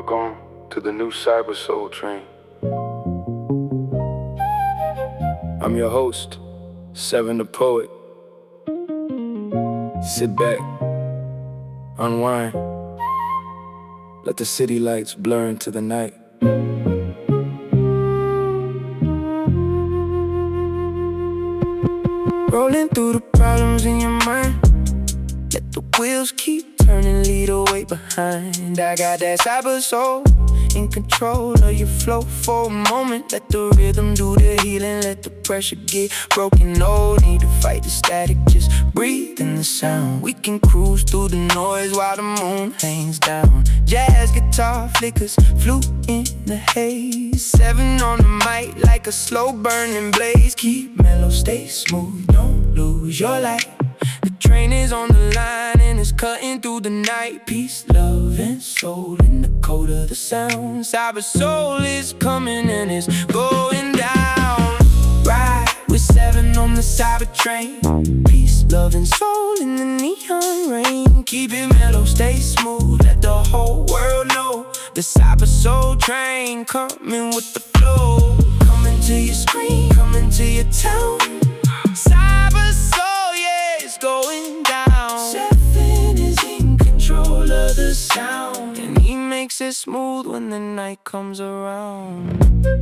Welcome to the new Cyber Soul Train. I'm your host, Seven the Poet. Sit back, unwind, let the city lights blur into the night. Rolling through the problems in your mind, let the wheels keep turning, lead away behind. I got that cyber soul, in control of your flow for a moment. Let the rhythm do the healing, let the pressure get broken. No need to fight the static, just breathe in the sound. We can cruise through the noise while the moon hangs down. Jazz guitar flickers, flute in the haze. Seven on the mic like a slow burning blaze. Keep mellow, stay smooth, don't lose your light. The train is on the line and it's cutting through the night. Peace, love, and soul in the code of the sound. Cyber soul is coming and it's going down. Ride with Seven on the cyber train. Peace, love, and soul in the neon rain. Keep it mellow, stay smooth, let the whole world know. The cyber soul train coming with the flow. Coming to your screen, coming to your town. Cyber soul, yeah, it's going down. Seven is in control of the sound, and he makes it smooth when the night comes around.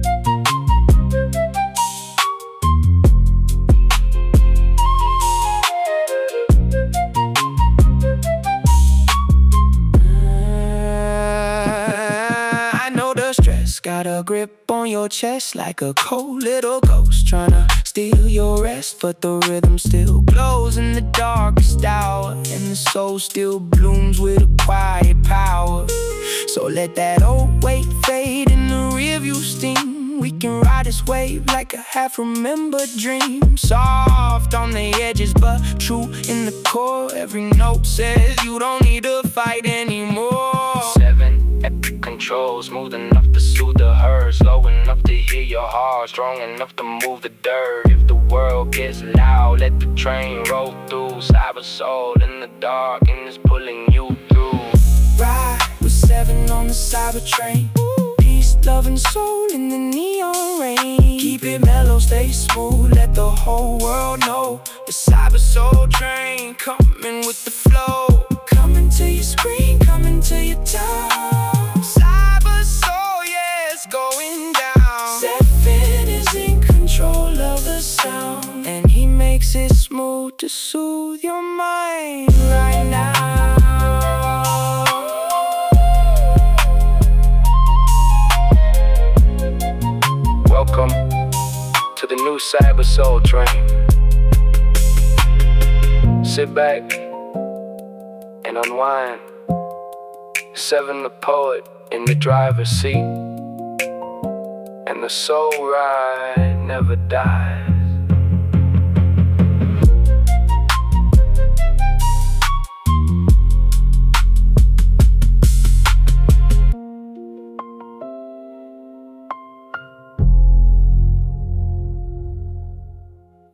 I know the stress got a grip on your chest like a cold little ghost tryna steal your rest, but the rhythm still glows in the darkest hour, and the soul still blooms with a quiet power. So let that old weight fade in the rearview steam. We can ride this wave like a half-remembered dream. Soft on the edges but true in the core. Every note says you don't need to fight anymore. Seven, epic control, smooth enough to soothe the hurt, slow enough to hear your heart, strong enough to move the dirt. If the world gets loud, let the train roll through. Cyber soul in the dark and it's pulling you through. Ride with Seven on the cyber train. Peace, love, and soul in the neon rain. Keep it mellow, stay smooth, let the whole world know. The cyber soul train coming with the flow. Coming to your screen, coming to your town. Cyber soul, yeah, it's going down. Seven is in control of the sound, and he makes it smooth to soothe your mind right now. Welcome to the new Cyber Soul Train. Sit back and unwind. Seven the poet in the driver's seat, and the soul ride never dies.